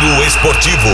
Giro Esportivo.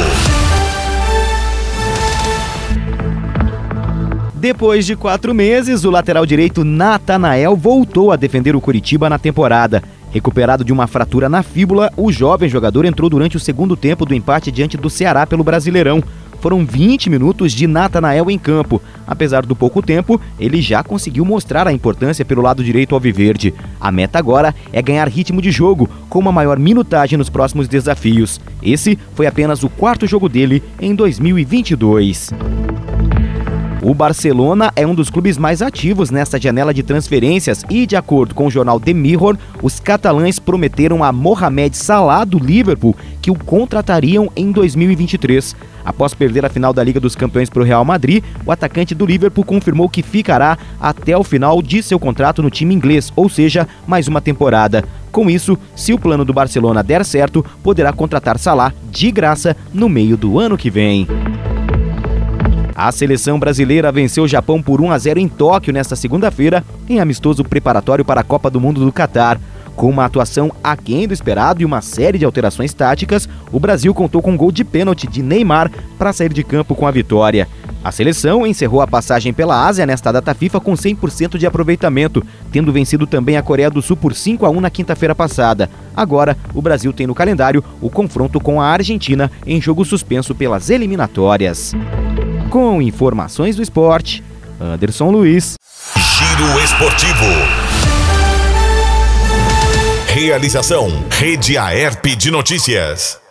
Depois de 4 meses, o lateral direito Natanael voltou a defender o Coritiba na temporada. Recuperado de uma fratura na fíbula, o jovem jogador entrou durante o segundo tempo do empate diante do Ceará pelo Brasileirão. Foram 20 minutos de Natanael em campo. Apesar do pouco tempo, ele já conseguiu mostrar a importância pelo lado direito alviverde. A meta agora é ganhar ritmo de jogo, com uma maior minutagem nos próximos desafios. Esse foi apenas o 4º jogo dele em 2022. O Barcelona é um dos clubes mais ativos nesta janela de transferências e, de acordo com o jornal The Mirror, os catalães prometeram a Mohamed Salah do Liverpool que o contratariam em 2023. Após perder a final da Liga dos Campeões para o Real Madrid, o atacante do Liverpool confirmou que ficará até o final de seu contrato no time inglês, ou seja, mais uma temporada. Com isso, se o plano do Barcelona der certo, poderá contratar Salah de graça no meio do ano que vem. A seleção brasileira venceu o Japão por 1-0 em Tóquio nesta segunda-feira, em amistoso preparatório para a Copa do Mundo do Catar. Com uma atuação aquém do esperado e uma série de alterações táticas, o Brasil contou com um gol de pênalti de Neymar para sair de campo com a vitória. A seleção encerrou a passagem pela Ásia nesta data FIFA com 100% de aproveitamento, tendo vencido também a Coreia do Sul por 5-1 na quinta-feira passada. Agora, o Brasil tem no calendário o confronto com a Argentina em jogo suspenso pelas eliminatórias. Com informações do esporte, Anderson Luiz. Giro Esportivo. Realização: Rede Aerp de Notícias.